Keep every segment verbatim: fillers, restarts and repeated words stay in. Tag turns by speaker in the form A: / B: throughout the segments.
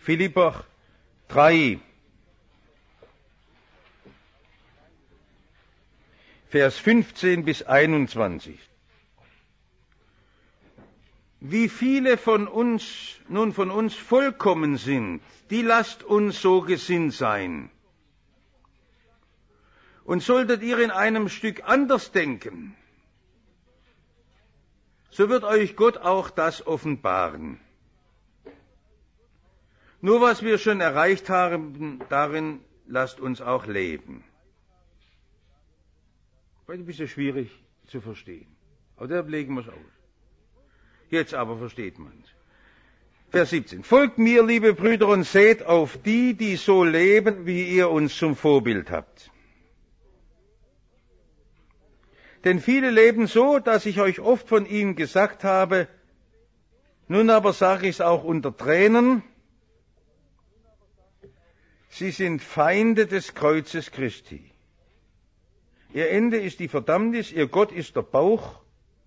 A: Philipper drei, Vers fünfzehn bis einundzwanzig. Wie viele von uns, nun von uns vollkommen sind, die lasst uns so gesinnt sein. Und solltet ihr in einem Stück anders denken, so wird euch Gott auch das offenbaren. Nur was wir schon erreicht haben, darin lasst uns auch leben. Vielleicht ein bisschen schwierig zu verstehen, aber da legen wir es aus. Jetzt aber versteht man es. Vers siebzehn. Folgt mir, liebe Brüder, und seht auf die, die so leben, wie ihr uns zum Vorbild habt. Denn viele leben so, dass ich euch oft von ihnen gesagt habe, nun aber sage ich es auch unter Tränen, sie sind Feinde des Kreuzes Christi. Ihr Ende ist die Verdammnis, ihr Gott ist der Bauch,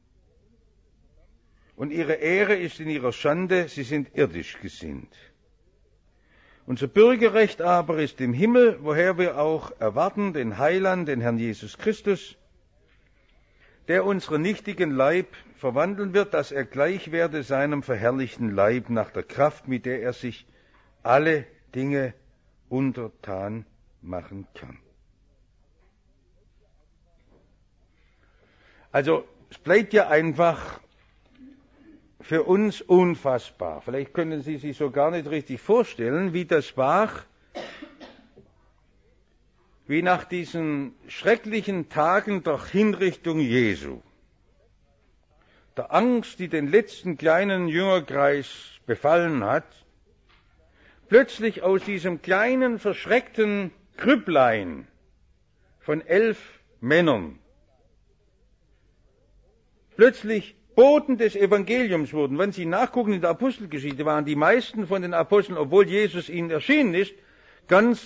A: und ihre Ehre ist in ihrer Schande, sie sind irdisch gesinnt. Unser Bürgerrecht aber ist im Himmel, woher wir auch erwarten den Heiland, den Herrn Jesus Christus, der unseren nichtigen Leib verwandeln wird, dass er gleich werde seinem verherrlichten Leib nach der Kraft, mit der er sich alle Dinge untertan machen kann. Also, es bleibt ja einfach für uns unfassbar. Vielleicht können Sie sich so gar nicht richtig vorstellen, wie das war, wie nach diesen schrecklichen Tagen der Hinrichtung Jesu, der Angst, die den letzten kleinen Jüngerkreis befallen hat, plötzlich aus diesem kleinen, verschreckten Grüpplein von elf Männern plötzlich Boten des Evangeliums wurden. Wenn Sie nachgucken in der Apostelgeschichte, waren die meisten von den Aposteln, obwohl Jesus ihnen erschienen ist, ganz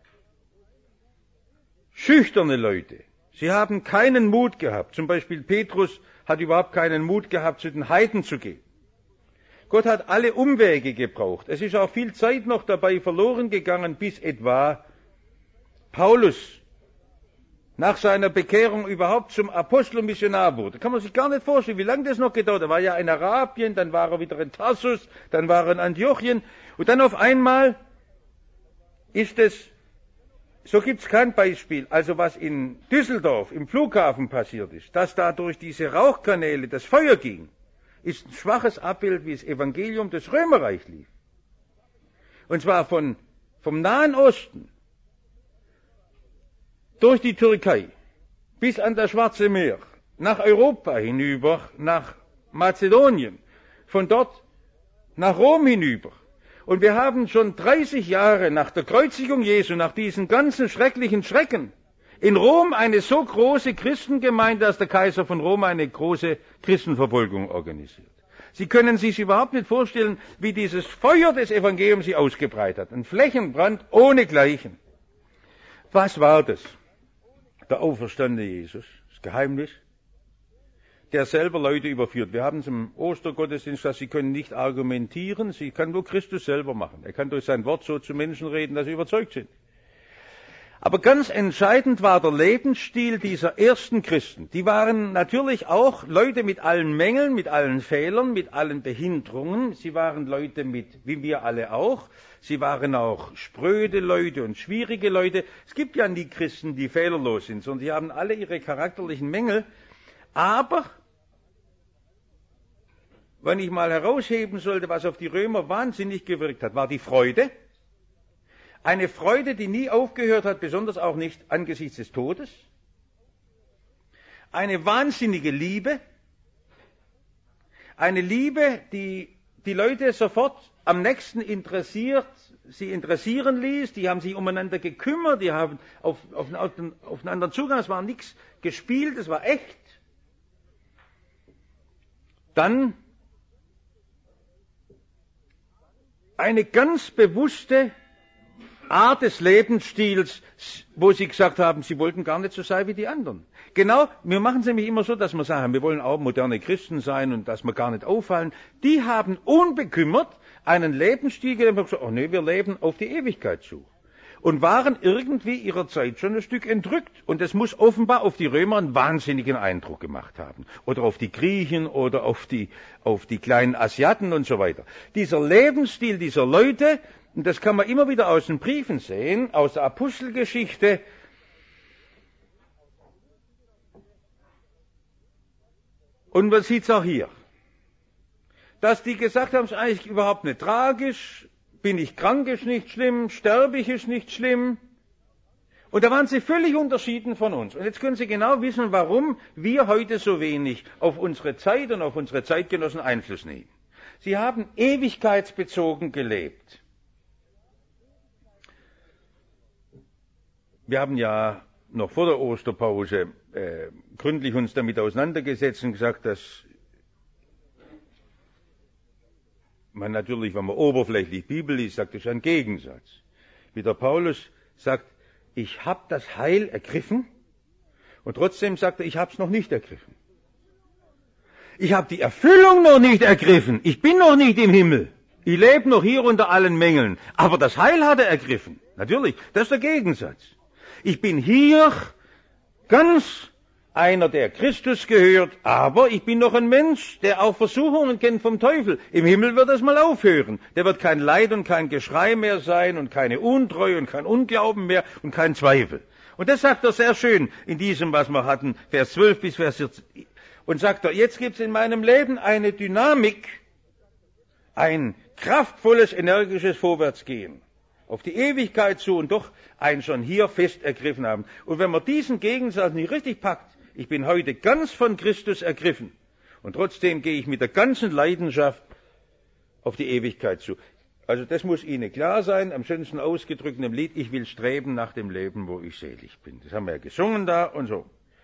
A: schüchterne Leute. Sie haben keinen Mut gehabt. Zum Beispiel Petrus hat überhaupt keinen Mut gehabt, zu den Heiden zu gehen. Gott hat alle Umwege gebraucht. Es ist auch viel Zeit noch dabei verloren gegangen, bis etwa Paulus nach seiner Bekehrung überhaupt zum Apostel und Missionar wurde. Kann man sich gar nicht vorstellen, wie lange das noch gedauert hat. Er war ja in Arabien, dann war er wieder in Tarsus, dann war er in Antiochien. Und dann auf einmal ist es, so gibt es kein Beispiel, also was in Düsseldorf im Flughafen passiert ist, dass da durch diese Rauchkanäle das Feuer ging, ist ein schwaches Abbild, wie das Evangelium des Römerreichs lief. Und zwar von, vom Nahen Osten durch die Türkei bis an das Schwarze Meer, nach Europa hinüber, nach Mazedonien, von dort nach Rom hinüber. Und wir haben schon dreißig Jahre nach der Kreuzigung Jesu, nach diesen ganzen schrecklichen Schrecken, in Rom eine so große Christengemeinde, dass der Kaiser von Rom eine große Christenverfolgung organisiert. Sie können sich überhaupt nicht vorstellen, wie dieses Feuer des Evangeliums sich ausgebreitet hat. Ein Flächenbrand ohnegleichen. Was war das? Der auferstandene Jesus, das Geheimnis, der selber Leute überführt. Wir haben es im Ostergottesdienst, dass sie können nicht argumentieren, sie kann nur Christus selber machen. Er kann durch sein Wort so zu Menschen reden, dass sie überzeugt sind. Aber ganz entscheidend war der Lebensstil dieser ersten Christen. Die waren natürlich auch Leute mit allen Mängeln, mit allen Fehlern, mit allen Behinderungen. Sie waren Leute mit, wie wir alle auch. Sie waren auch spröde Leute und schwierige Leute. Es gibt ja nie Christen, die fehlerlos sind, sondern sie haben alle ihre charakterlichen Mängel. Aber, wenn ich mal herausheben sollte, was auf die Römer wahnsinnig gewirkt hat, war die Freude. Eine Freude, die nie aufgehört hat, besonders auch nicht angesichts des Todes. Eine wahnsinnige Liebe. Eine Liebe, die die Leute sofort am nächsten interessiert, sie interessieren ließ. Die haben sich umeinander gekümmert, die haben auf, auf, auf, auf einen anderen Zugang, es war nichts gespielt, es war echt. Dann eine ganz bewusste Art des Lebensstils, wo sie gesagt haben, sie wollten gar nicht so sein wie die anderen. Genau, wir machen es nämlich immer so, dass wir sagen, wir wollen auch moderne Christen sein und dass wir gar nicht auffallen. Die haben unbekümmert einen Lebensstil gelebt und gesagt, oh nee, wir leben auf die Ewigkeit zu. Und waren irgendwie ihrer Zeit schon ein Stück entrückt. Und es muss offenbar auf die Römer einen wahnsinnigen Eindruck gemacht haben. Oder auf die Griechen oder auf die, auf die kleinen Asiaten und so weiter. Dieser Lebensstil dieser Leute, und das kann man immer wieder aus den Briefen sehen, aus der Apostelgeschichte, und man sieht es auch hier, dass die gesagt haben, es ist eigentlich überhaupt nicht tragisch, bin ich krank, ist nicht schlimm, sterbe ich, ist nicht schlimm. Und da waren sie völlig unterschieden von uns. Und jetzt können Sie genau wissen, warum wir heute so wenig auf unsere Zeit und auf unsere Zeitgenossen Einfluss nehmen. Sie haben ewigkeitsbezogen gelebt. Wir haben ja noch vor der Osterpause äh, gründlich uns damit auseinandergesetzt und gesagt, dass man natürlich, wenn man oberflächlich Bibel liest, sagt, das ist ein Gegensatz. Wie der Paulus sagt, ich habe das Heil ergriffen und trotzdem sagt er, ich habe es noch nicht ergriffen. Ich habe die Erfüllung noch nicht ergriffen. Ich bin noch nicht im Himmel. Ich lebe noch hier unter allen Mängeln. Aber das Heil hat er ergriffen. Natürlich, das ist der Gegensatz. Ich bin hier ganz einer, der Christus gehört, aber ich bin noch ein Mensch, der auch Versuchungen kennt vom Teufel. Im Himmel wird das mal aufhören. Der wird kein Leid und kein Geschrei mehr sein und keine Untreue und kein Unglauben mehr und kein Zweifel. Und das sagt er sehr schön in diesem, was wir hatten, Vers zwölf bis Vers vierzehn. Und sagt er, jetzt gibt es in meinem Leben eine Dynamik, ein kraftvolles, energisches Vorwärtsgehen auf die Ewigkeit zu und doch ein schon hier fest ergriffen haben. Und wenn man diesen Gegensatz nicht richtig packt, ich bin heute ganz von Christus ergriffen und trotzdem gehe ich mit der ganzen Leidenschaft auf die Ewigkeit zu. Also das muss Ihnen klar sein, am schönsten ausgedrückt in dem Lied, ich will streben nach dem Leben, wo ich selig bin. Das haben wir ja gesungen da und so.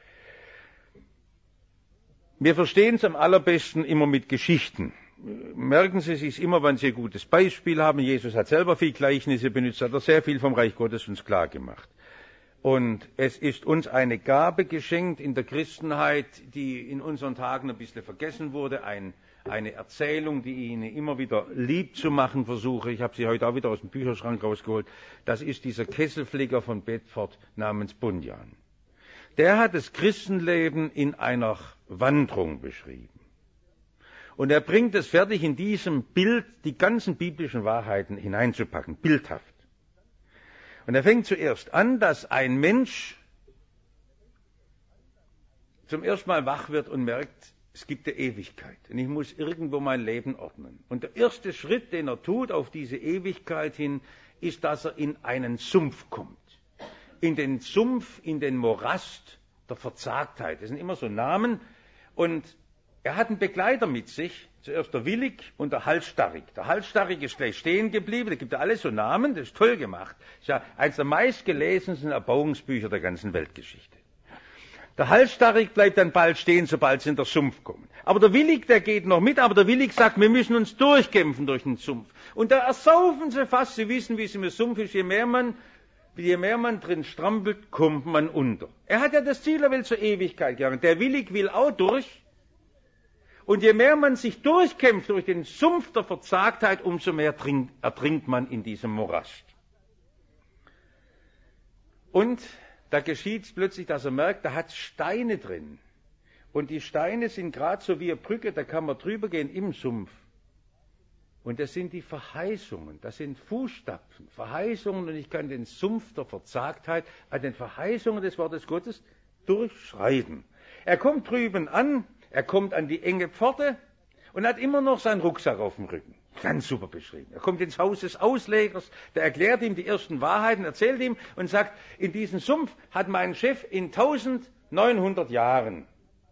A: Wir verstehen es am allerbesten immer mit Geschichten. Merken Sie sich immer, wenn Sie ein gutes Beispiel haben. Jesus hat selber viel Gleichnisse benutzt, hat er sehr viel vom Reich Gottes uns klar gemacht. Und es ist uns eine Gabe geschenkt in der Christenheit, die in unseren Tagen ein bisschen vergessen wurde. Ein, eine Erzählung, die ich Ihnen immer wieder lieb zu machen versuche. Ich habe sie heute auch wieder aus dem Bücherschrank rausgeholt. Das ist dieser Kesselflicker von Bedford namens Bunyan. Der hat das Christenleben in einer Wanderung beschrieben. Und er bringt es fertig, in diesem Bild die ganzen biblischen Wahrheiten hineinzupacken, bildhaft. Und er fängt zuerst an, dass ein Mensch zum ersten Mal wach wird und merkt, es gibt eine Ewigkeit und ich muss irgendwo mein Leben ordnen. Und der erste Schritt, den er tut auf diese Ewigkeit hin, ist, dass er in einen Sumpf kommt. In den Sumpf, in den Morast der Verzagtheit. Das sind immer so Namen. Und er hat einen Begleiter mit sich, zuerst der Willig und der Halsstarrig. Der Halsstarrig ist gleich stehen geblieben, da gibt er alles so Namen, das ist toll gemacht. Das ist ja eines der meistgelesensten Erbauungsbücher der ganzen Weltgeschichte. Der Halsstarrig bleibt dann bald stehen, sobald sie in der Sumpf kommen. Aber der Willig, der geht noch mit, aber der Willig sagt, wir müssen uns durchkämpfen durch den Sumpf. Und da ersaufen sie fast, sie wissen, wie es im Sumpf ist, je mehr man, je mehr man drin strampelt, kommt man unter. Er hat ja das Ziel, er will zur Ewigkeit gegangen. Der Willig will auch durch. Und je mehr man sich durchkämpft durch den Sumpf der Verzagtheit, umso mehr trinkt, ertrinkt man in diesem Morast. Und da geschieht es plötzlich, dass er merkt, da hat es Steine drin. Und die Steine sind gerade so wie eine Brücke, da kann man drüber gehen im Sumpf. Und das sind die Verheißungen, das sind Fußstapfen, Verheißungen, und ich kann den Sumpf der Verzagtheit an den Verheißungen des Wortes Gottes durchschreiten. Er kommt drüben an, er kommt an die enge Pforte und hat immer noch seinen Rucksack auf dem Rücken. Ganz super beschrieben. Er kommt ins Haus des Auslegers, der erklärt ihm die ersten Wahrheiten, erzählt ihm und sagt, in diesen Sumpf hat mein Chef in eintausendneunhundert Jahren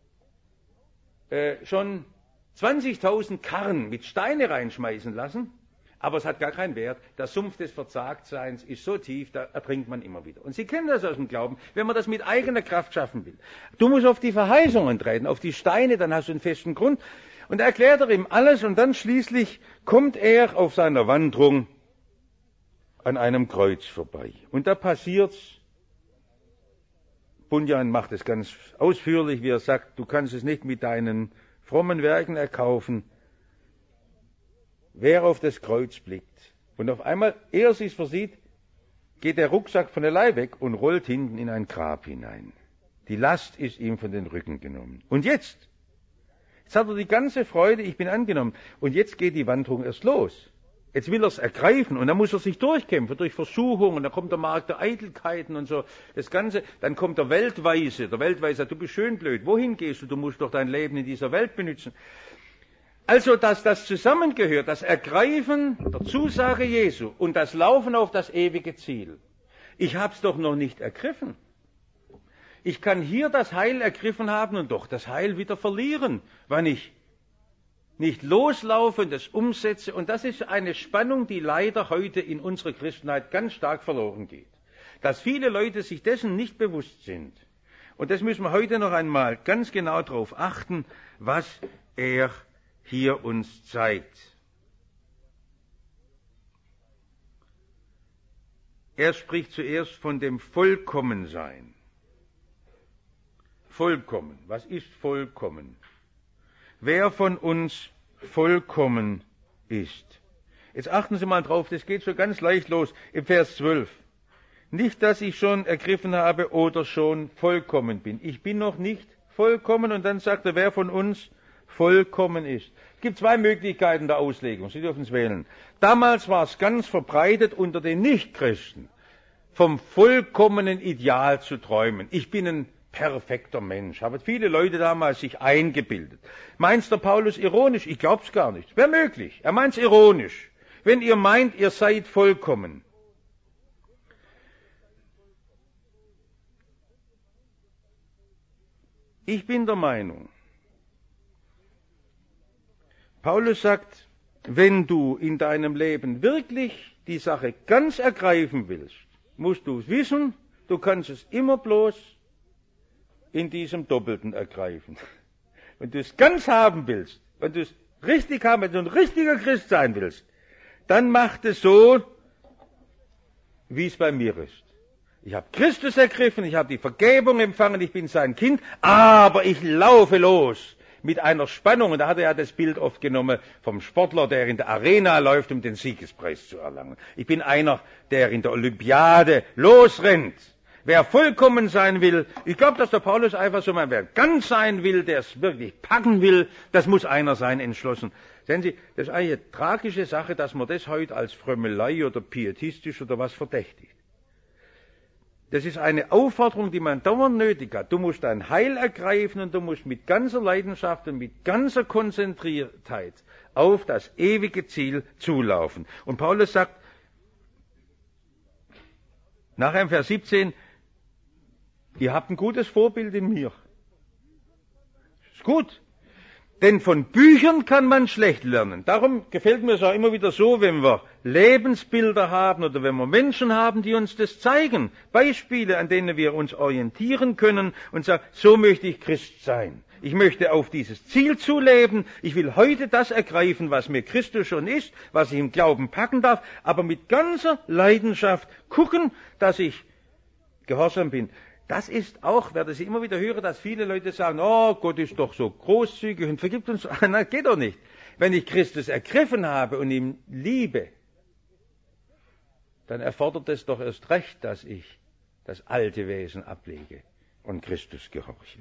A: äh, schon zwanzigtausend Karren mit Steine reinschmeißen lassen, aber es hat gar keinen Wert. Der Sumpf des Verzagtseins ist so tief, da ertrinkt man immer wieder. Und Sie kennen das aus dem Glauben, wenn man das mit eigener Kraft schaffen will. Du musst auf die Verheißungen treten, auf die Steine, dann hast du einen festen Grund. Und er erklärt er ihm alles und dann schließlich kommt er auf seiner Wanderung an einem Kreuz vorbei. Und da passiert's. Bunyan macht es ganz ausführlich, wie er sagt, du kannst es nicht mit deinen frommen Werken erkaufen. wer auf das Kreuz blickt und auf einmal, ehe er sich's versieht, geht der Rucksack von der Leih weg und rollt hinten in ein Grab hinein. Die Last ist ihm von den Rücken genommen. Und jetzt? Jetzt hat er die ganze Freude, ich bin angenommen. Und jetzt geht die Wanderung erst los. Jetzt will er es ergreifen und dann muss er sich durchkämpfen, durch Versuchung, und dann kommt der Markt der Eitelkeiten und so, das Ganze. Dann kommt der Weltweise, der Weltweise sagt, du bist schön blöd, wohin gehst du, du musst doch dein Leben in dieser Welt benutzen. Also, dass das zusammengehört, das Ergreifen der Zusage Jesu und das Laufen auf das ewige Ziel. Ich hab's doch noch nicht ergriffen. Ich kann hier das Heil ergriffen haben und doch das Heil wieder verlieren, wenn ich nicht loslaufe und das umsetze. Und das ist eine Spannung, die leider heute in unserer Christenheit ganz stark verloren geht. Dass viele Leute sich dessen nicht bewusst sind. Und das müssen wir heute noch einmal ganz genau darauf achten, was er hier uns zeigt. Er spricht zuerst von dem Vollkommensein. Vollkommen. Was ist vollkommen? Wer von uns vollkommen ist. Jetzt achten Sie mal drauf, das geht so ganz leicht los im Vers zwölf. Nicht, dass ich schon ergriffen habe oder schon vollkommen bin. Ich bin noch nicht vollkommen, und dann sagt er, wer von uns vollkommen ist. Es gibt zwei Möglichkeiten der Auslegung, Sie dürfen es wählen. Damals war es ganz verbreitet unter den Nichtchristen, vom vollkommenen Ideal zu träumen. Ich bin ein perfekter Mensch. Haben viele Leute damals sich eingebildet. Meint der Paulus ironisch? Ich glaub's gar nicht. Wäre möglich. Er meint's ironisch. Wenn ihr meint, ihr seid vollkommen. Ich bin der Meinung, Paulus sagt, wenn du in deinem Leben wirklich die Sache ganz ergreifen willst, musst du wissen, du kannst es immer bloß in diesem Doppelten ergreifen. Wenn du es ganz haben willst, wenn du es richtig haben, wenn du ein richtiger Christ sein willst, dann mach es so, wie es bei mir ist. Ich habe Christus ergriffen, ich habe die Vergebung empfangen, ich bin sein Kind, aber ich laufe los mit einer Spannung. Und da hat er ja das Bild oft genommen vom Sportler, der in der Arena läuft, um den Siegespreis zu erlangen. Ich bin einer, der in der Olympiade losrennt. Wer vollkommen sein will, ich glaube, dass der Paulus einfach so mal, wer ganz sein will, der es wirklich packen will, das muss einer sein, entschlossen. Sehen Sie, das ist eine tragische Sache, dass man das heute als Frömmelei oder pietistisch oder was verdächtigt. Das ist eine Aufforderung, die man dauernd nötig hat. Du musst dein Heil ergreifen und du musst mit ganzer Leidenschaft und mit ganzer Konzentriertheit auf das ewige Ziel zulaufen. Und Paulus sagt, nachher im Vers siebzehn, ihr habt ein gutes Vorbild in mir. Ist gut. Denn von Büchern kann man schlecht lernen. Darum gefällt mir es auch immer wieder so, wenn wir Lebensbilder haben oder wenn wir Menschen haben, die uns das zeigen. Beispiele, an denen wir uns orientieren können und sagen, so möchte ich Christ sein. Ich möchte auf dieses Ziel zuleben. Ich will heute das ergreifen, was mir Christus schon ist, was ich im Glauben packen darf, aber mit ganzer Leidenschaft gucken, dass ich gehorsam bin. Das ist auch, werde ich immer wieder hören, dass viele Leute sagen, oh, Gott ist doch so großzügig und vergibt uns. Nein, geht doch nicht. Wenn ich Christus ergriffen habe und ihm liebe, dann erfordert es doch erst recht, dass ich das alte Wesen ablege und Christus gehorche.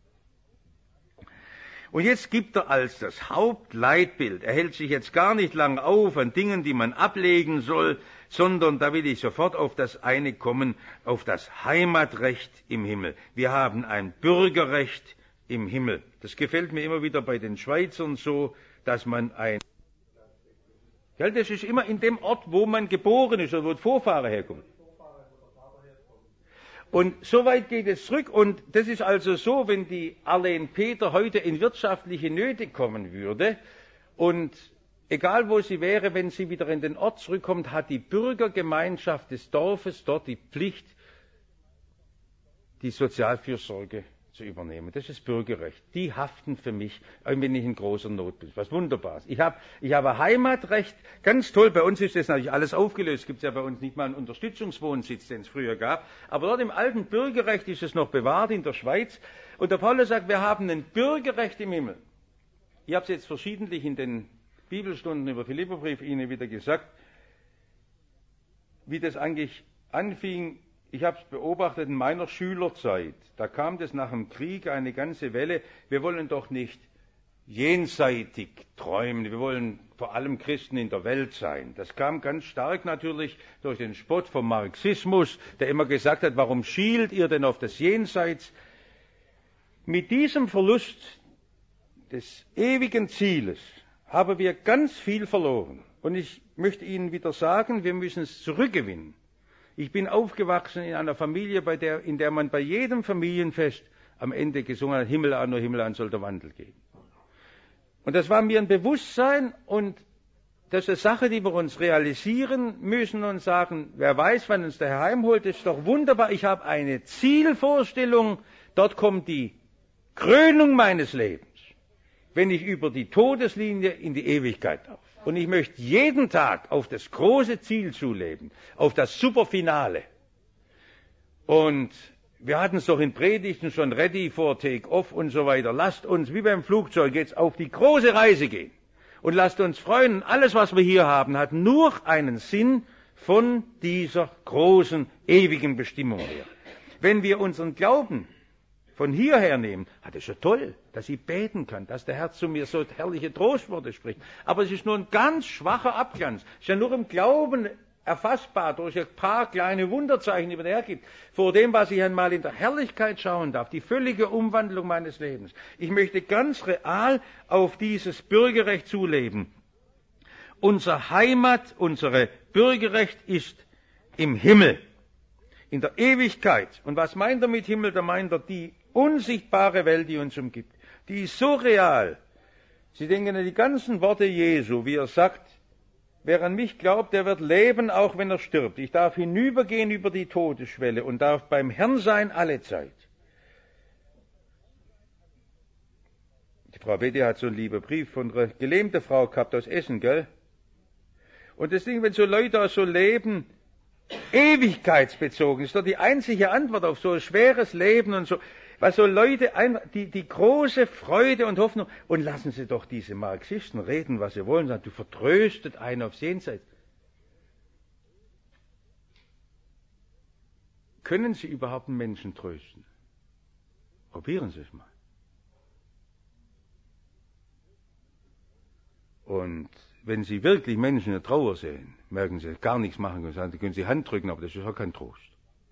A: Und jetzt gibt er als das Hauptleitbild, er hält sich jetzt gar nicht lang auf an Dingen, die man ablegen soll, sondern da will ich sofort auf das eine kommen, auf das Heimatrecht im Himmel. Wir haben ein Bürgerrecht im Himmel. Das gefällt mir immer wieder bei den Schweizern so, dass man ein... Ja, das ist immer in dem Ort, wo man geboren ist oder wo der Vorfahre herkommt. Und so weit geht es zurück. Und das ist also so, wenn die Arlene Peter heute in wirtschaftliche Nöte kommen würde und egal wo sie wäre, wenn sie wieder in den Ort zurückkommt, hat die Bürgergemeinschaft des Dorfes dort die Pflicht, die Sozialfürsorge zu übernehmen. Das ist Bürgerrecht. Die haften für mich, wenn ich in großer Not bin. Was Wunderbares. Ich habe ich habe Heimatrecht. Ganz toll. Bei uns ist das natürlich alles aufgelöst. Es gibt ja bei uns nicht mal einen Unterstützungswohnsitz, den es früher gab. Aber dort im alten Bürgerrecht ist es noch bewahrt in der Schweiz. Und der Paulus sagt, wir haben ein Bürgerrecht im Himmel. Ich habe es jetzt verschiedentlich in den Bibelstunden über Philipperbrief Ihnen wieder gesagt, wie das eigentlich anfing. Ich habe es beobachtet in meiner Schülerzeit. Da kam das nach dem Krieg eine ganze Welle. Wir wollen doch nicht jenseitig träumen. Wir wollen vor allem Christen in der Welt sein. Das kam ganz stark natürlich durch den Spott vom Marxismus, der immer gesagt hat, warum schielt ihr denn auf das Jenseits? Mit diesem Verlust des ewigen Zieles haben wir ganz viel verloren. Und ich möchte Ihnen wieder sagen, wir müssen es zurückgewinnen. Ich bin aufgewachsen in einer Familie, bei der, in der man bei jedem Familienfest am Ende gesungen hat, Himmel an, nur Himmel an soll der Wandel gehen. Und das war mir ein Bewusstsein und das ist eine Sache, die wir uns realisieren müssen und sagen, wer weiß, wann uns der Herr heimholt, ist doch wunderbar. Ich habe eine Zielvorstellung, dort kommt die Krönung meines Lebens, wenn ich über die Todeslinie in die Ewigkeit darf. Und ich möchte jeden Tag auf das große Ziel zuleben, auf das Superfinale. Und wir hatten es doch in Predigten schon ready for take-off und so weiter. Lasst uns, wie beim Flugzeug, jetzt auf die große Reise gehen. Und lasst uns freuen, alles, was wir hier haben, hat nur einen Sinn von dieser großen, ewigen Bestimmung her. Wenn wir unseren Glauben von hierher nehmen, ah, das ist ja toll, dass ich beten kann, dass der Herr zu mir so herrliche Trostworte spricht. Aber es ist nur ein ganz schwacher Abglanz. Es ist ja nur im Glauben erfassbar durch ein paar kleine Wunderzeichen, die man hergibt, vor dem, was ich einmal in der Herrlichkeit schauen darf, die völlige Umwandlung meines Lebens. Ich möchte ganz real auf dieses Bürgerrecht zuleben. Unser Heimat, unsere Bürgerrecht ist im Himmel, in der Ewigkeit. Und was meint er mit Himmel? Da meint er die unsichtbare Welt, die uns umgibt. Die ist so real. Sie denken an die ganzen Worte Jesu, wie er sagt, wer an mich glaubt, der wird leben, auch wenn er stirbt. Ich darf hinübergehen über die Todesschwelle und darf beim Herrn sein alle Zeit. Die Frau Wette hat so einen lieben Brief von einer gelähmten Frau gehabt aus Essen, gell? Und das Ding, wenn so Leute so leben, ewigkeitsbezogen, ist doch die einzige Antwort auf so ein schweres Leben und so. Was so Leute, die, die große Freude und Hoffnung, und lassen Sie doch diese Marxisten reden, was sie wollen, sagen, du vertröstet einen aufs Jenseits. Können Sie überhaupt einen Menschen trösten? Probieren Sie es mal. Und wenn Sie wirklich Menschen in der Trauer sehen, merken Sie, gar nichts machen können, sagen, Sie können Sie Hand drücken, aber das ist auch kein Trost.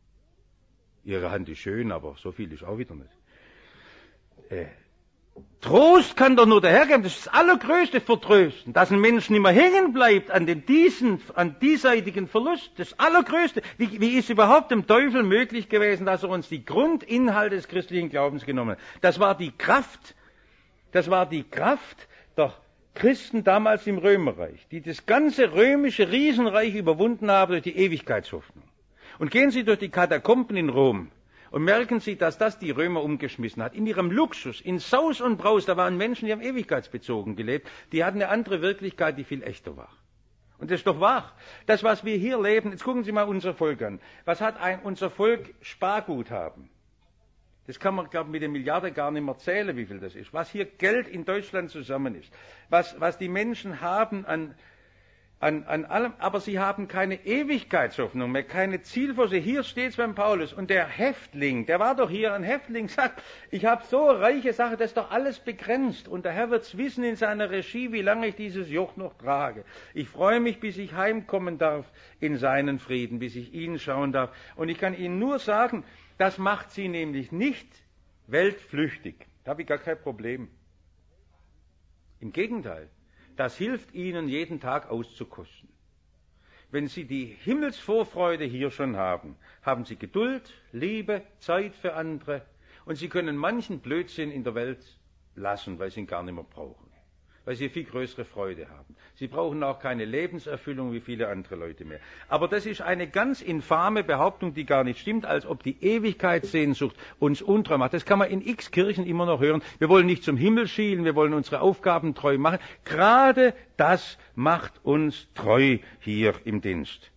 A: Ihre Hand ist schön, aber so viel ist auch wieder nicht. Äh, Trost kann doch nur der Herr geben, das ist das allergrößte Vertrösten, dass ein Mensch nicht mehr hängen bleibt an dem diesen, an diesseitigen Verlust, das allergrößte. Wie, wie ist überhaupt dem Teufel möglich gewesen, dass er uns die Grundinhalte des christlichen Glaubens genommen hat? Das war die Kraft, das war die Kraft der Christen damals im Römerreich, die das ganze römische Riesenreich überwunden haben durch die Ewigkeitshoffnung. Und gehen Sie durch die Katakomben in Rom und merken Sie, dass das die Römer umgeschmissen hat. In ihrem Luxus, in Saus und Braus, da waren Menschen, die haben ewigkeitsbezogen gelebt, die hatten eine andere Wirklichkeit, die viel echter war. Und das ist doch wahr. Das, was wir hier leben, jetzt gucken Sie mal unser Volk an. Was hat ein, unser Volk Sparguthaben? Das kann man, glaube ich, mit den Milliarden gar nicht mehr zählen, wie viel das ist. Was hier Geld in Deutschland zusammen ist. Was, was die Menschen haben an, an, an allem, aber sie haben keine Ewigkeitshoffnung mehr, keine Zielvorstellung. Hier steht es beim Paulus. Und der Häftling, der war doch hier ein Häftling, sagt, ich habe so eine reiche Sache, das ist doch alles begrenzt. Und der Herr wird es wissen in seiner Regie, wie lange ich dieses Joch noch trage. Ich freue mich, bis ich heimkommen darf in seinen Frieden, bis ich ihn schauen darf. Und ich kann Ihnen nur sagen, das macht Sie nämlich nicht weltflüchtig. Da habe ich gar kein Problem. Im Gegenteil, das hilft Ihnen, jeden Tag auszukosten. Wenn Sie die Himmelsvorfreude hier schon haben, haben Sie Geduld, Liebe, Zeit für andere und Sie können manchen Blödsinn in der Welt lassen, weil Sie ihn gar nicht mehr brauchen. Weil Sie viel größere Freude haben. Sie brauchen auch keine Lebenserfüllung wie viele andere Leute mehr. Aber das ist eine ganz infame Behauptung, die gar nicht stimmt, als ob die Ewigkeitssehnsucht uns untreu macht. Das kann man in x Kirchen immer noch hören. Wir wollen nicht zum Himmel schielen, wir wollen unsere Aufgaben treu machen. Gerade das macht uns treu hier im Dienst.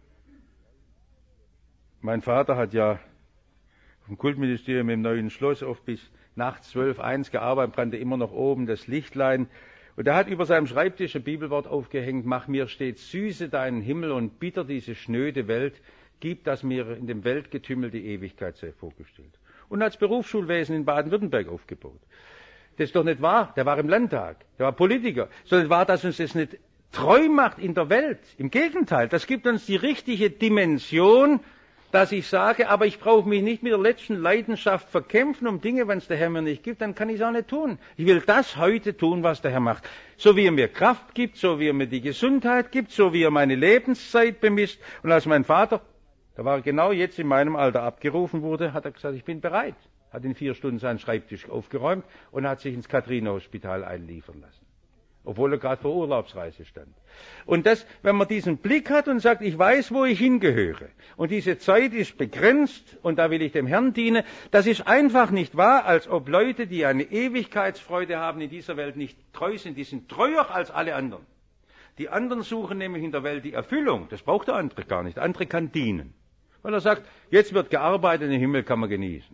A: Mein Vater hat ja vom Kultministerium im Neuen Schloss oft bis nachts zwölf, eins gearbeitet, brannte immer noch oben das Lichtlein. Und er hat über seinem Schreibtisch ein Bibelwort aufgehängt: Mach mir stets süße deinen Himmel und bitter diese schnöde Welt, gib, dass mir in dem Weltgetümmel die Ewigkeit sei vorgestellt. Und hat das Berufsschulwesen in Baden-Württemberg aufgebaut. Das ist doch nicht wahr, der war im Landtag, der war Politiker. Sondern wahr, dass uns das nicht treu macht in der Welt. Im Gegenteil, das gibt uns die richtige Dimension, dass ich sage, aber ich brauche mich nicht mit der letzten Leidenschaft verkämpfen um Dinge, wenn es der Herr mir nicht gibt, dann kann ich es auch nicht tun. Ich will das heute tun, was der Herr macht. So wie er mir Kraft gibt, so wie er mir die Gesundheit gibt, so wie er meine Lebenszeit bemisst. Und als mein Vater, da war er genau jetzt in meinem Alter, abgerufen wurde, hat er gesagt, ich bin bereit. Hat in vier Stunden seinen Schreibtisch aufgeräumt und hat sich ins Katharina-Hospital einliefern lassen. Obwohl er gerade vor Urlaubsreise stand. Und das, wenn man diesen Blick hat und sagt, ich weiß, wo ich hingehöre, und diese Zeit ist begrenzt, und da will ich dem Herrn dienen, das ist einfach nicht wahr, als ob Leute, die eine Ewigkeitsfreude haben, in dieser Welt nicht treu sind. Die sind treuer als alle anderen. Die anderen suchen nämlich in der Welt die Erfüllung. Das braucht der andere gar nicht. Der andere kann dienen. Weil er sagt, jetzt wird gearbeitet, den Himmel kann man genießen.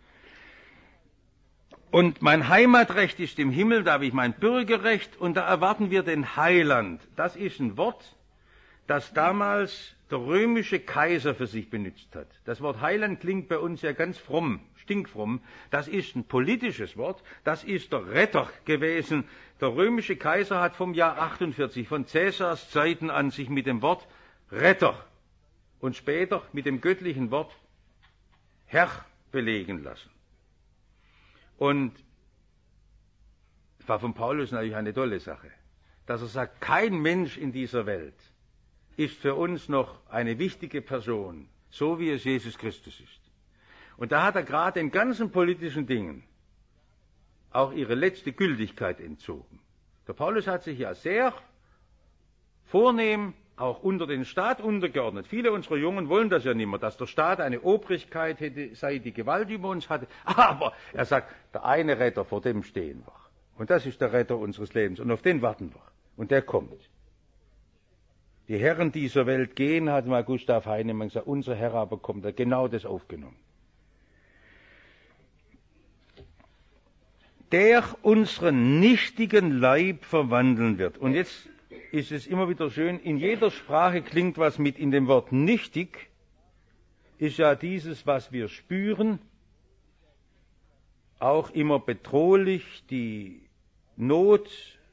A: Und mein Heimatrecht ist im Himmel, da habe ich mein Bürgerrecht, und da erwarten wir den Heiland. Das ist ein Wort, das damals der römische Kaiser für sich benutzt hat. Das Wort Heiland klingt bei uns ja ganz fromm, stinkfromm. Das ist ein politisches Wort, das ist der Retter gewesen. Der römische Kaiser hat vom Jahr achtundvierzig, von Cäsars Zeiten an, sich mit dem Wort Retter und später mit dem göttlichen Wort Herr belegen lassen. Und es war von Paulus natürlich eine tolle Sache, dass er sagt, kein Mensch in dieser Welt ist für uns noch eine wichtige Person, so wie es Jesus Christus ist. Und da hat er gerade den ganzen politischen Dingen auch ihre letzte Gültigkeit entzogen. Der Paulus hat sich ja sehr vornehm auch unter den Staat untergeordnet. Viele unserer Jungen wollen das ja nicht mehr, dass der Staat eine Obrigkeit hätte, sei die Gewalt über uns hatte. Aber er sagt, der eine Retter, vor dem stehen wir. Und das ist der Retter unseres Lebens. Und auf den warten wir. Und der kommt. Die Herren dieser Welt gehen, hat mal Gustav Heinemann gesagt, unser Herr aber kommt. Er hat genau das aufgenommen. Der unseren nichtigen Leib verwandeln wird. Und jetzt ist es immer wieder schön, in jeder Sprache klingt was mit. In dem Wort nichtig ist ja dieses, was wir spüren, auch immer bedrohlich, die Not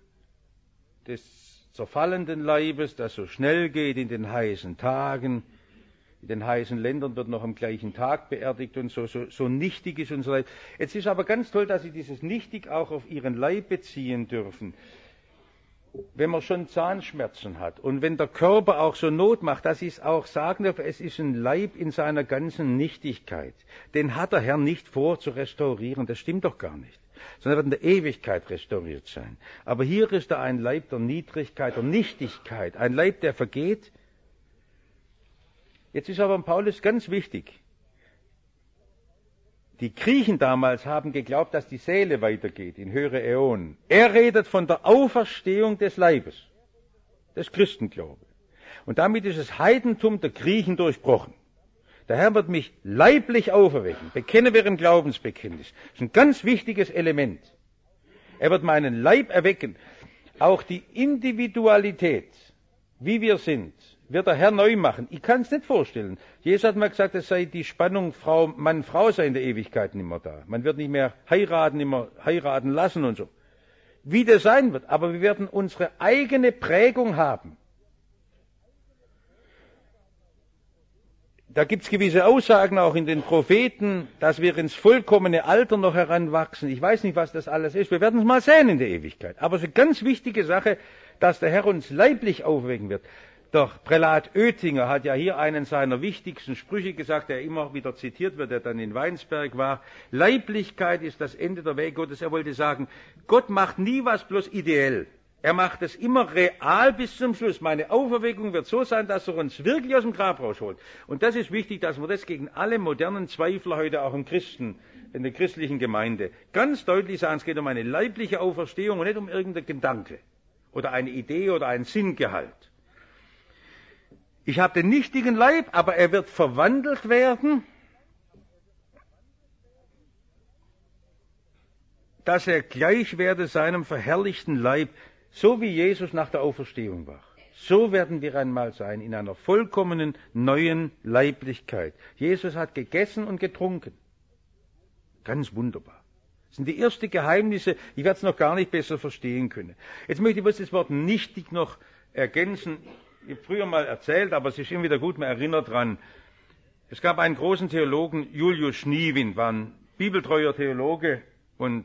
A: des zerfallenden Leibes, das so schnell geht in den heißen Tagen. In den heißen Ländern wird noch am gleichen Tag beerdigt und so, so, so nichtig ist unser Leib. Jetzt ist aber ganz toll, dass Sie dieses nichtig auch auf Ihren Leib beziehen dürfen. Wenn man schon Zahnschmerzen hat und wenn der Körper auch so Not macht, dass ich es auch sagen darf, es ist ein Leib in seiner ganzen Nichtigkeit. Den hat der Herr nicht vor zu restaurieren, das stimmt doch gar nicht. Sondern er wird in der Ewigkeit restauriert sein. Aber hier ist da ein Leib der Niedrigkeit, der Nichtigkeit, ein Leib, der vergeht. Jetzt ist aber an Paulus ganz wichtig. Die Griechen damals haben geglaubt, dass die Seele weitergeht in höhere Äonen. Er redet von der Auferstehung des Leibes. Das ist Christenglaube. Und damit ist das Heidentum der Griechen durchbrochen. Der Herr wird mich leiblich auferwecken. Bekenne wir im Glaubensbekenntnis. Das ist ein ganz wichtiges Element. Er wird meinen Leib erwecken. Auch die Individualität, wie wir sind, wird der Herr neu machen. Ich kann es nicht vorstellen. Jesus hat mal gesagt, es sei die Spannung Frau, Mann, Frau sei in der Ewigkeit nicht mehr da. Man wird nicht mehr heiraten, nicht mehr heiraten lassen und so. Wie das sein wird, aber wir werden unsere eigene Prägung haben. Da gibt es gewisse Aussagen auch in den Propheten, dass wir ins vollkommene Alter noch heranwachsen. Ich weiß nicht, was das alles ist. Wir werden es mal sehen in der Ewigkeit. Aber es ist eine ganz wichtige Sache, dass der Herr uns leiblich aufwecken wird. Der Prälat Oettinger hat ja hier einen seiner wichtigsten Sprüche gesagt, der immer wieder zitiert wird, der dann in Weinsberg war. Leiblichkeit ist das Ende der Weg Gottes. Er wollte sagen, Gott macht nie was bloß ideell. Er macht es immer real bis zum Schluss. Meine Auferweckung wird so sein, dass er uns wirklich aus dem Grab rausholt. Und das ist wichtig, dass wir das gegen alle modernen Zweifler heute auch im Christen, in der christlichen Gemeinde ganz deutlich sagen, es geht um eine leibliche Auferstehung und nicht um irgendeinen Gedanke oder eine Idee oder einen Sinngehalt. Ich habe den nichtigen Leib, aber er wird verwandelt werden, dass er gleich werde seinem verherrlichten Leib, so wie Jesus nach der Auferstehung war. So werden wir einmal sein, in einer vollkommenen neuen Leiblichkeit. Jesus hat gegessen und getrunken. Ganz wunderbar. Das sind die ersten Geheimnisse, ich werde es noch gar nicht besser verstehen können. Jetzt möchte ich bloß das Wort nichtig noch ergänzen. Ich habe früher mal erzählt, aber es ist immer wieder gut, man erinnert dran. Es gab einen großen Theologen, Julius Schniewind, war ein bibeltreuer Theologe und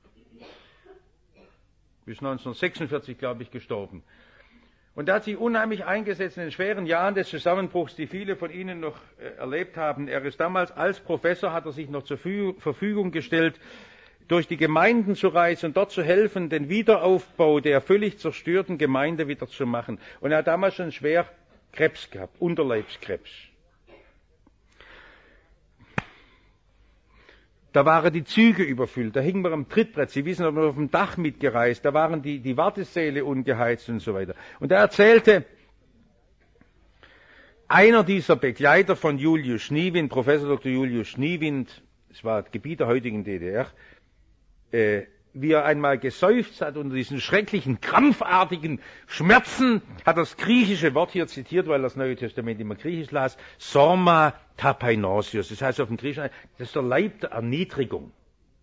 A: bis neunzehnhundertsechsundvierzig, glaube ich, gestorben. Und er hat sich unheimlich eingesetzt in den schweren Jahren des Zusammenbruchs, die viele von Ihnen noch äh, erlebt haben. Er ist damals als Professor, hat er sich noch zur Verfügung gestellt, durch die Gemeinden zu reisen und dort zu helfen, den Wiederaufbau der völlig zerstörten Gemeinde wieder zu machen. Und er hat damals schon schwer Krebs gehabt, Unterleibskrebs. Da waren die Züge überfüllt, da hingen wir am Trittbrett, Sie wissen, wir haben auf dem Dach mitgereist, da waren die, die Wartesäle ungeheizt und so weiter. Und er erzählte, einer dieser Begleiter von Julius Schniewind, Professor Doktor Julius Schniewind, das war Gebiet der heutigen D D R, äh, wie er einmal geseufzt hat unter diesen schrecklichen, krampfartigen Schmerzen, hat das griechische Wort hier zitiert, weil das Neue Testament immer griechisch las, Sorma Tapainosios, das heißt auf dem Griechischen, das ist der Leib der Erniedrigung.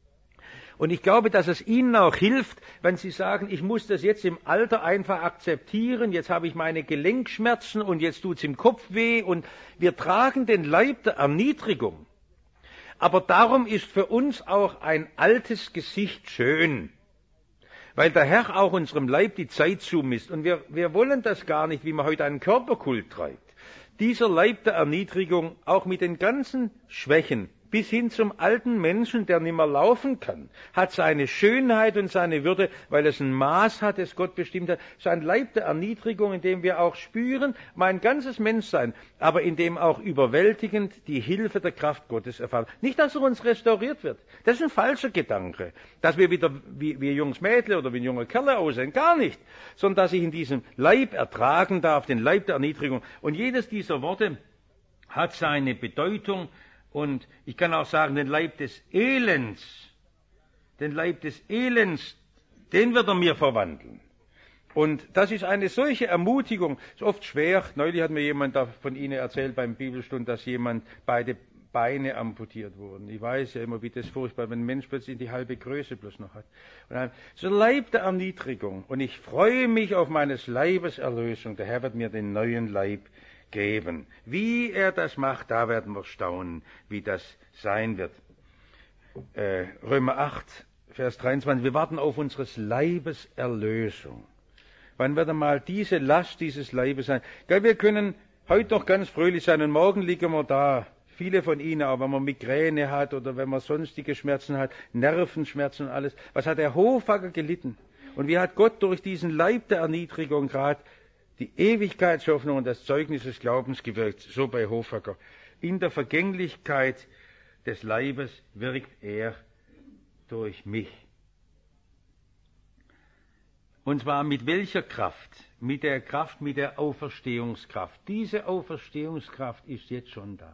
A: Und ich glaube, dass es Ihnen auch hilft, wenn Sie sagen, ich muss das jetzt im Alter einfach akzeptieren, jetzt habe ich meine Gelenkschmerzen und jetzt tut's im Kopf weh und wir tragen den Leib der Erniedrigung. Aber darum ist für uns auch ein altes Gesicht schön, weil der Herr auch unserem Leib die Zeit zumisst. Und wir, wir wollen das gar nicht, wie man heute einen Körperkult treibt. Dieser Leib der Erniedrigung, auch mit den ganzen Schwächen, bis hin zum alten Menschen, der nicht mehr laufen kann, hat seine Schönheit und seine Würde, weil es ein Maß hat, das Gott bestimmt hat. Es ist ein Leib der Erniedrigung, in dem wir auch spüren, mein ganzes Menschsein, aber in dem auch überwältigend die Hilfe der Kraft Gottes erfahren. Nicht, dass er uns restauriert wird. Das ist ein falscher Gedanke. Dass wir wieder wie, wie ein junges Mädel oder wie ein junger Kerl aussehen. Gar nicht. Sondern dass ich in diesem Leib ertragen darf, den Leib der Erniedrigung. Und jedes dieser Worte hat seine Bedeutung. Und ich kann auch sagen, den Leib des Elends, den Leib des Elends, den wird er mir verwandeln. Und das ist eine solche Ermutigung. Es ist oft schwer. Neulich hat mir jemand da von Ihnen erzählt beim Bibelstund, dass jemand beide Beine amputiert wurden. Ich weiß ja immer, wie das furchtbar, wenn ein Mensch plötzlich die halbe Größe bloß noch hat. Und dann, so Leib der Erniedrigung. Und ich freue mich auf meines Leibes Erlösung. Der Herr wird mir den neuen Leib geben. Wie er das macht, da werden wir staunen, wie das sein wird. Äh, Römer acht, Vers dreiundzwanzig, wir warten auf unseres Leibes Erlösung. Wann wird einmal diese Last dieses Leibes sein? Gell, wir können heute noch ganz fröhlich sein und morgen liegen wir da. Viele von Ihnen, auch wenn man Migräne hat oder wenn man sonstige Schmerzen hat, Nervenschmerzen und alles. Was hat der Hofacker gelitten? Und wie hat Gott durch diesen Leib der Erniedrigung gerade die Ewigkeitshoffnung und das Zeugnis des Glaubens gewirkt, so bei Hofacker. In der Vergänglichkeit des Leibes wirkt er durch mich. Und zwar mit welcher Kraft? Mit der Kraft, mit der Auferstehungskraft. Diese Auferstehungskraft ist jetzt schon da.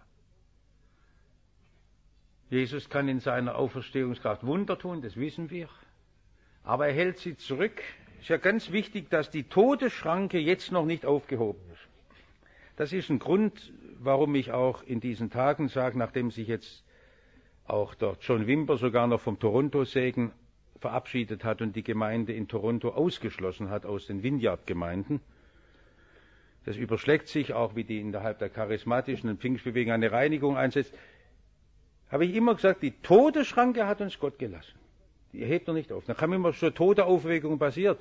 A: Jesus kann in seiner Auferstehungskraft Wunder tun, das wissen wir. Aber er hält sie zurück. Es ist ja ganz wichtig, dass die Todesschranke jetzt noch nicht aufgehoben ist. Das ist ein Grund, warum ich auch in diesen Tagen sage, nachdem sich jetzt auch der John Wimber sogar noch vom Toronto-Segen verabschiedet hat und die Gemeinde in Toronto ausgeschlossen hat aus den Vineyard-Gemeinden. Das überschlägt sich auch, wie die innerhalb der charismatischen und Pfingstbewegung eine Reinigung einsetzt. Habe ich immer gesagt, die Todesschranke hat uns Gott gelassen. Die hebt er nicht auf. Da kann immer schon Todeaufweckung passiert.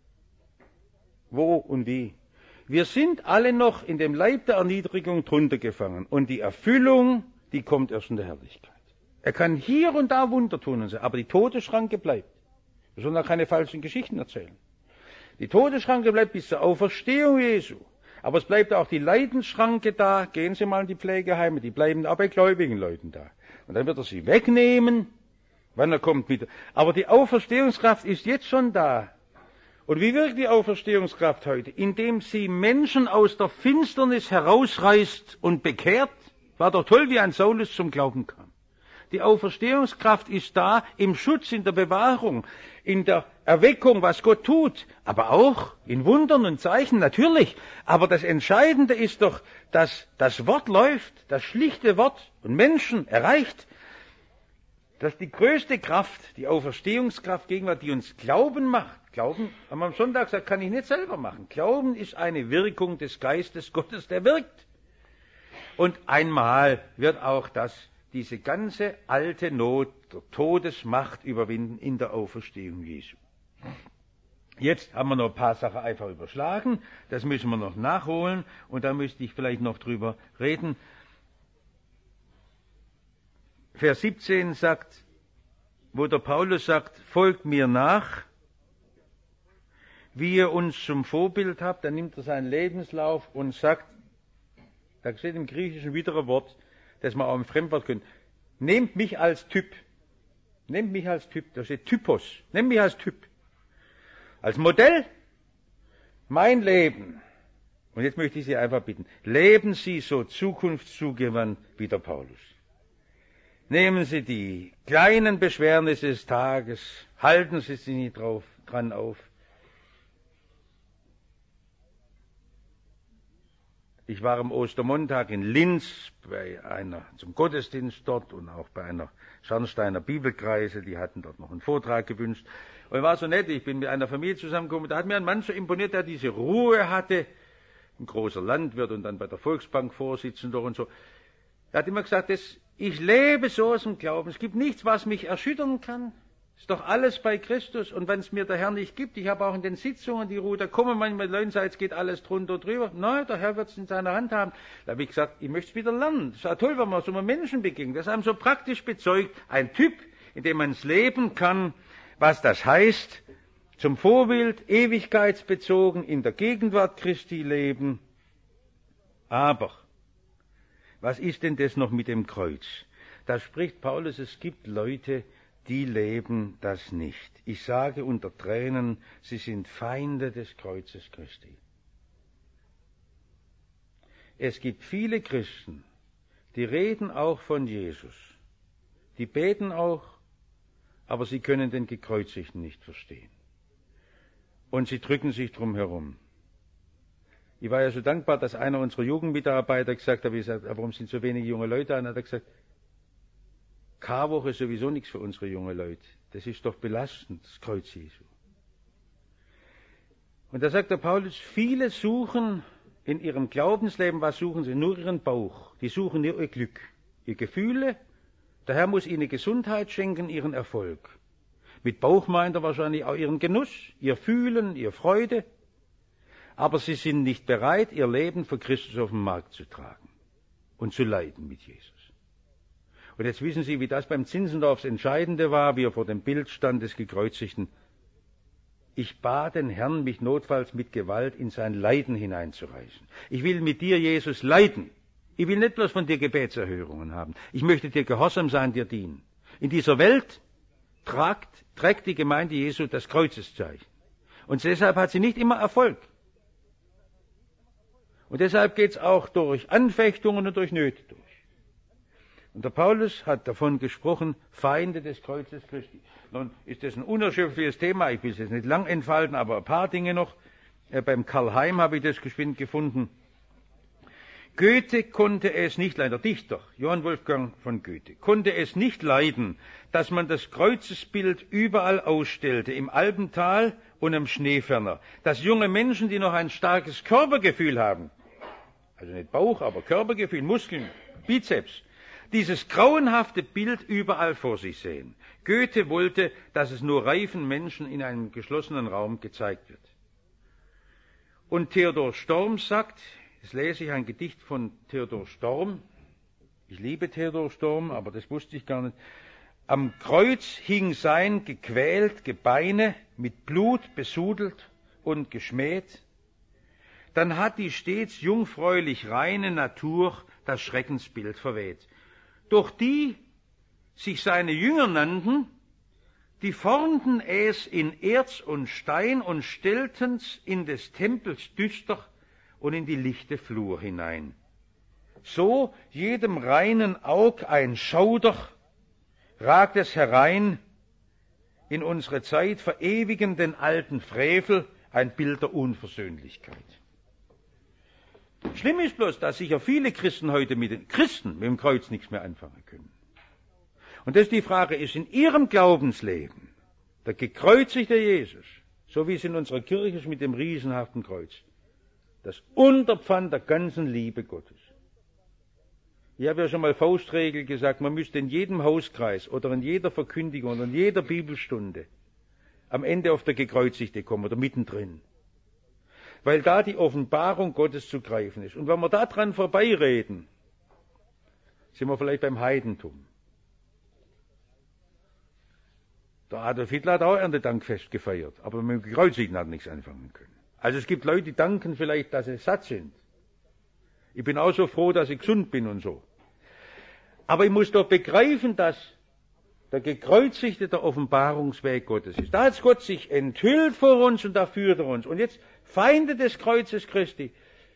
A: Wo und wie? Wir sind alle noch in dem Leib der Erniedrigung drunter gefangen. Und die Erfüllung, die kommt erst in der Herrlichkeit. Er kann hier und da Wunder tun, und so, aber die Todesschranke bleibt. Wir sollen da keine falschen Geschichten erzählen. Die Todesschranke bleibt bis zur Auferstehung Jesu. Aber es bleibt auch die Leidensschranke da. Gehen Sie mal in die Pflegeheime, die bleiben auch bei gläubigen Leuten da. Und dann wird er sie wegnehmen, wann er kommt wieder. Aber die Auferstehungskraft ist jetzt schon da. Und wie wirkt die Auferstehungskraft heute? Indem sie Menschen aus der Finsternis herausreißt und bekehrt. War doch toll, wie ein Saulus zum Glauben kam. Die Auferstehungskraft ist da im Schutz, in der Bewahrung, in der Erweckung, was Gott tut, aber auch in Wundern und Zeichen, natürlich. Aber das Entscheidende ist doch, dass das Wort läuft, das schlichte Wort und Menschen erreicht, dass die größte Kraft, die Auferstehungskraft gegenwart, die uns Glauben macht. Glauben, haben wir am Sonntag gesagt, kann ich nicht selber machen. Glauben ist eine Wirkung des Geistes Gottes, der wirkt. Und einmal wird auch das, diese ganze alte Not der Todesmacht überwinden in der Auferstehung Jesu. Jetzt haben wir noch ein paar Sachen einfach überschlagen, das müssen wir noch nachholen und da müsste ich vielleicht noch drüber reden. Vers siebzehn sagt, wo der Paulus sagt, folgt mir nach, wie ihr uns zum Vorbild habt, dann nimmt er seinen Lebenslauf und sagt, da steht im Griechischen wieder ein Wort, das man auch im Fremdwort können. Nehmt mich als Typ. Nehmt mich als Typ. Da steht Typos. Nehmt mich als Typ. Als Modell. Mein Leben. Und jetzt möchte ich Sie einfach bitten. Leben Sie so zukunftszugewandt wie der Paulus. Nehmen Sie die kleinen Beschwernisse des Tages. Halten Sie sich nicht drauf, dran auf. Ich war am Ostermontag in Linz bei einer, zum Gottesdienst dort und auch bei einer Schornsteiner Bibelkreise, die hatten dort noch einen Vortrag gewünscht. Und war so nett, ich bin mit einer Familie zusammengekommen, da hat mir ein Mann so imponiert, der diese Ruhe hatte, ein großer Landwirt und dann bei der Volksbank Vorsitzender und so. Er hat immer gesagt, das, ich lebe so aus dem Glauben, es gibt nichts, was mich erschüttern kann. Ist doch alles bei Christus. Und wenn es mir der Herr nicht gibt, ich habe auch in den Sitzungen die Ruhe, da kommen manchmal Leute und sagen, es geht alles drunter drüber. Nein, der Herr wird es in seiner Hand haben. Da habe ich gesagt, ich möchte es wieder lernen. Es ist ja toll, wenn man so einem Menschen begegnet. Das haben so praktisch bezeugt. Ein Typ, in dem man es leben kann, was das heißt, zum Vorbild, ewigkeitsbezogen, in der Gegenwart Christi leben. Aber, was ist denn das noch mit dem Kreuz? Da spricht Paulus, es gibt Leute, die leben das nicht. Ich sage unter Tränen, sie sind Feinde des Kreuzes Christi. Es gibt viele Christen, die reden auch von Jesus. Die beten auch, aber sie können den Gekreuzigten nicht verstehen. Und sie drücken sich drum herum. Ich war ja so dankbar, dass einer unserer Jugendmitarbeiter gesagt hat, wie gesagt, warum sind so wenige junge Leute da? Und hat er gesagt, Karwoche ist sowieso nichts für unsere jungen Leute. Das ist doch belastend, das Kreuz Jesu. Und da sagt der Paulus, viele suchen in ihrem Glaubensleben, was suchen sie? Nur ihren Bauch. Die suchen nur ihr Glück, ihre Gefühle. Der Herr muss ihnen Gesundheit schenken, ihren Erfolg. Mit Bauch meint er wahrscheinlich auch ihren Genuss, ihr Fühlen, ihr Freude. Aber sie sind nicht bereit, ihr Leben für Christus auf den Markt zu tragen und zu leiden mit Jesus. Und jetzt wissen Sie, wie das beim Zinzendorf das Entscheidende war, wie er vor dem Bild stand des Gekreuzigten. Ich bat den Herrn, mich notfalls mit Gewalt in sein Leiden hineinzureißen. Ich will mit dir, Jesus, leiden. Ich will nicht bloß von dir Gebetserhörungen haben. Ich möchte dir gehorsam sein, dir dienen. In dieser Welt tragt, trägt die Gemeinde Jesu das Kreuzeszeichen. Und deshalb hat sie nicht immer Erfolg. Und deshalb geht es auch durch Anfechtungen und durch Nöte durch. Und der Paulus hat davon gesprochen, Feinde des Kreuzes Christi. Nun ist das ein unerschöpfliches Thema, ich will es jetzt nicht lang entfalten, aber ein paar Dinge noch. Äh, beim Karl Heim habe ich das geschwind gefunden. Goethe konnte es nicht leiden, der Dichter, Johann Wolfgang von Goethe, konnte es nicht leiden, dass man das Kreuzesbild überall ausstellte, im Alpental und am Schneeferner. Dass junge Menschen, die noch ein starkes Körpergefühl haben, also nicht Bauch, aber Körpergefühl, Muskeln, Bizeps, dieses grauenhafte Bild überall vor sich sehen. Goethe wollte, dass es nur reifen Menschen in einem geschlossenen Raum gezeigt wird. Und Theodor Storm sagt, jetzt lese ich ein Gedicht von Theodor Storm. Ich liebe Theodor Storm, aber das wusste ich gar nicht. Am Kreuz hing sein gequält Gebeine, mit Blut besudelt und geschmäht. Dann hat die stets jungfräulich reine Natur das Schreckensbild verweht. Durch die sich seine Jünger nannten, die formten es in Erz und Stein und stellten's in des Tempels düster und in die lichte Flur hinein. So jedem reinen Aug ein Schauder ragt es herein, in unsere Zeit verewigen den alten Frevel, ein Bild der Unversöhnlichkeit. Schlimm ist bloß, dass sicher viele Christen heute mit den Christen mit dem Kreuz nichts mehr anfangen können. Und das ist die Frage, ist in ihrem Glaubensleben der gekreuzigte Jesus, so wie es in unserer Kirche ist mit dem riesenhaften Kreuz, das Unterpfand der ganzen Liebe Gottes. Ich habe ja schon mal Faustregel gesagt, man müsste in jedem Hauskreis oder in jeder Verkündigung oder in jeder Bibelstunde am Ende auf der Gekreuzigte kommen oder mittendrin. Weil da die Offenbarung Gottes zu greifen ist. Und wenn wir da dran vorbeireden, sind wir vielleicht beim Heidentum. Der Adolf Hitler hat auch Erntedankfest gefeiert, aber mit dem Gekreuzigten hat er nichts anfangen können. Also es gibt Leute, die danken vielleicht, dass sie satt sind. Ich bin auch so froh, dass ich gesund bin und so. Aber ich muss doch begreifen, dass der gekreuzigte der Offenbarungsweg Gottes ist. Da hat Gott sich enthüllt vor uns und da führt er uns. Und jetzt Feinde des Kreuzes Christi.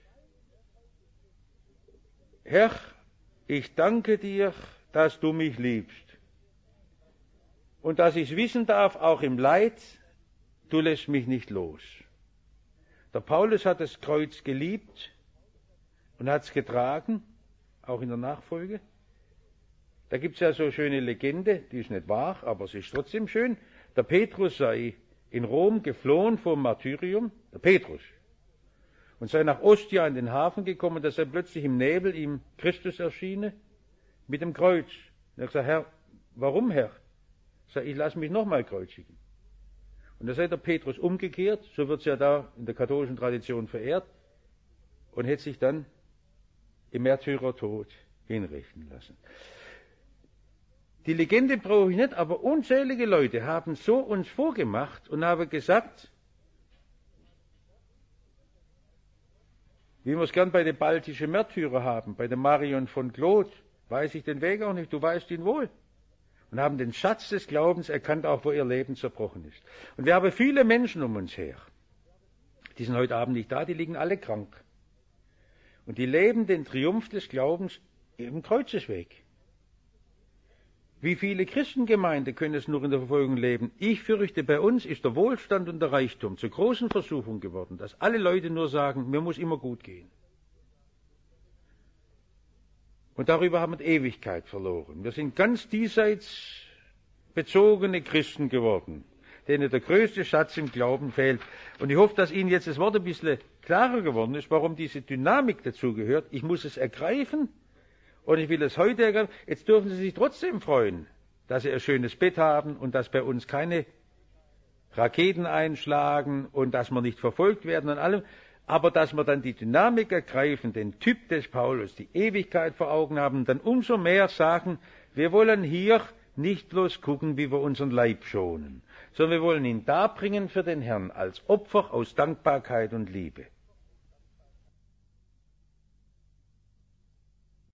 A: Herr, ich danke dir, dass du mich liebst. Und dass ich wissen darf, auch im Leid, du lässt mich nicht los. Der Paulus hat das Kreuz geliebt und hat es getragen, auch in der Nachfolge. Da gibt es ja so eine schöne Legende, die ist nicht wahr, aber sie ist trotzdem schön. Der Petrus sei in Rom geflohen vom Martyrium, der Petrus, und sei nach Ostia in den Hafen gekommen, da sei plötzlich im Nebel ihm Christus erschiene, mit dem Kreuz. Und er hat gesagt, Herr, warum Herr? Er sagt, ich lasse mich nochmal kreuzigen. Und da sei der Petrus umgekehrt, so wird es ja da in der katholischen Tradition verehrt, und hätte sich dann im Märtyrertod hinrichten lassen. Die Legende brauche ich nicht, aber unzählige Leute haben so uns vorgemacht und haben gesagt, wie wir es gern bei den baltischen Märtyrern haben, bei dem Marion von Claude, weiß ich den Weg auch nicht, du weißt ihn wohl. Und haben den Schatz des Glaubens erkannt, auch wo ihr Leben zerbrochen ist. Und wir haben viele Menschen um uns her. Die sind heute Abend nicht da, die liegen alle krank. Und die leben den Triumph des Glaubens im Kreuzesweg. Wie viele Christengemeinden können es nur in der Verfolgung leben? Ich fürchte, bei uns ist der Wohlstand und der Reichtum zur großen Versuchung geworden, dass alle Leute nur sagen, mir muss immer gut gehen. Und darüber haben wir die Ewigkeit verloren. Wir sind ganz diesseits bezogene Christen geworden, denen der größte Schatz im Glauben fehlt. Und ich hoffe, dass Ihnen jetzt das Wort ein bisschen klarer geworden ist, warum diese Dynamik dazu gehört. Ich muss es ergreifen und ich will es heute ergreifen. Jetzt dürfen Sie sich trotzdem freuen, dass Sie ein schönes Bett haben und dass bei uns keine Raketen einschlagen und dass wir nicht verfolgt werden und allem. Aber dass wir dann die Dynamik ergreifen, den Typ des Paulus, die Ewigkeit vor Augen haben, dann umso mehr sagen, wir wollen hier nicht bloß gucken, wie wir unseren Leib schonen, sondern wir wollen ihn darbringen für den Herrn als Opfer aus Dankbarkeit und Liebe.